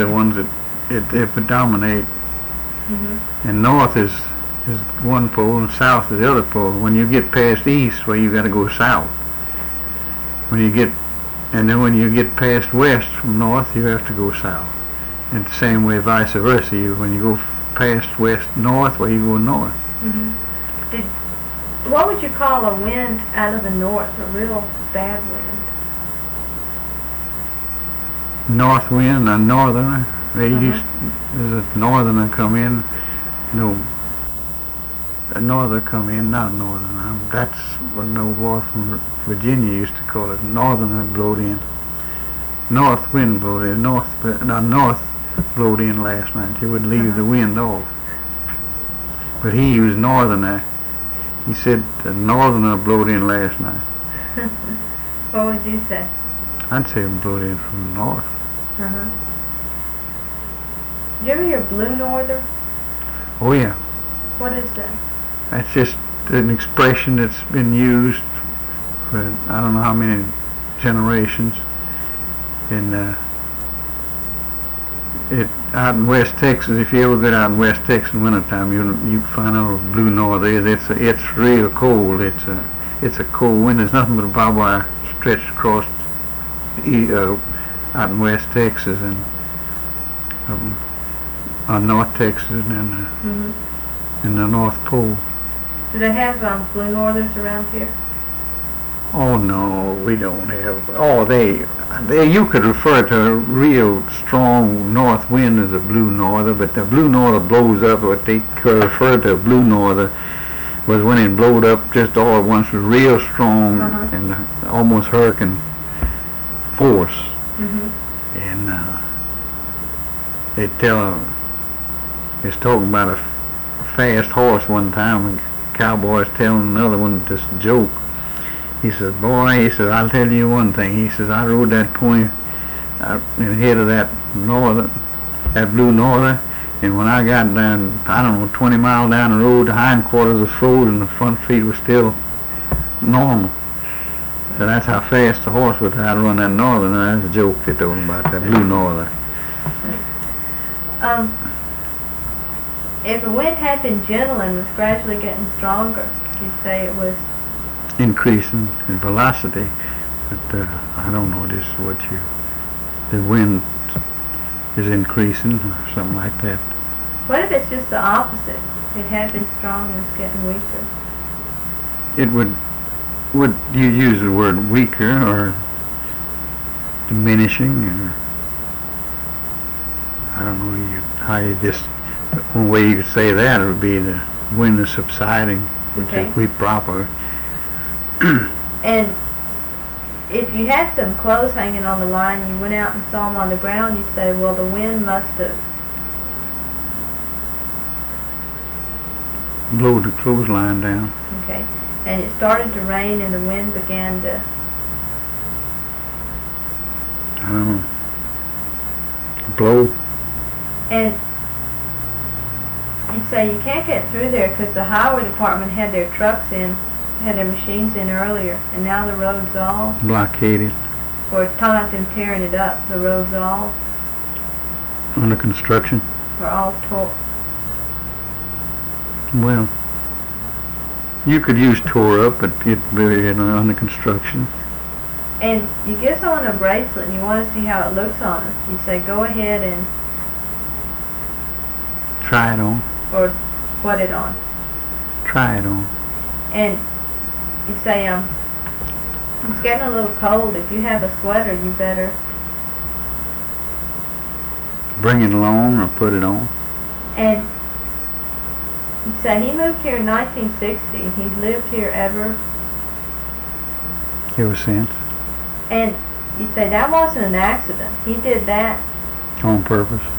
the ones that it predominate. And north is one pole and south is the other pole. When you get past east, well, you got to go south. And then when you get past west from north, you have to go south. And the same way, vice versa. When you go past west north, well, you go north. What would you call a wind out of the north? A real bad wind? North wind, a northerner. There's a northerner come in. No, a norther come in, not a northerner. That's what no boy from Virginia used to call it. Northerner blowed in. North wind blowed in. North blowed in last night. He wouldn't leave the wind off. But he used northerner. He said the northerner blowed in last night. What would you say? I'd say it blowed in from the north. Did you ever hear blue norther? Oh yeah. What is that? That's just an expression that's been used for I don't know how many generations. And out in West Texas, if you ever get out in West Texas in wintertime, you find out what blue norther is. It's real cold. It's a cold wind. There's nothing but a barbed wire stretched across out in West Texas and on North Texas and in the North Pole. Do they have blue northers around here? Oh no, we don't have. Oh, they you could refer to a real strong north wind as a blue norther, but the blue norther blows up. What they could refer to a blue norther was when it blowed up just all at once, was real strong and almost hurricane force. And they was talking about a fast horse one time, and the cowboy's telling another one this joke. He says, boy, he says, I'll tell you one thing. He says, I rode that pony ahead of that blue norther, and when I got down, I don't know, 20 miles down the road, the hindquarters was froze and the front feet were still normal. So that's how fast the horse would outrun that norther. That's a joke they told him about that blue norther. If the wind had been gentle and was gradually getting stronger, you'd say it was increasing in velocity, but I don't know just the wind is increasing or something like that. What if it's just the opposite? It had been strong and it's getting weaker. It would you use the word weaker or diminishing, or I don't know how you just, one way you could say that would be the wind is subsiding, which would be proper. And if you had some clothes hanging on the line and you went out and saw them on the ground, you'd say, well, the wind must have blown the clothesline down. Okay. And it started to rain and the wind began to, I don't know, blow. And you say you can't get through there because the highway department had their machines in earlier, and now the road's all blockaded. Or it's talking about them tearing it up. The road's all under construction. Or all tore. Well, you could use tore up, but it'd be under construction. And you give someone a bracelet and you want to see how it looks on them. You say, go ahead and try it on. Or put it on. Try it on. And you say, it's getting a little cold. If you have a sweater, you better bring it along or put it on. And you say he moved here in 1960. He's lived here ever since. And you say that wasn't an accident. He did that on purpose.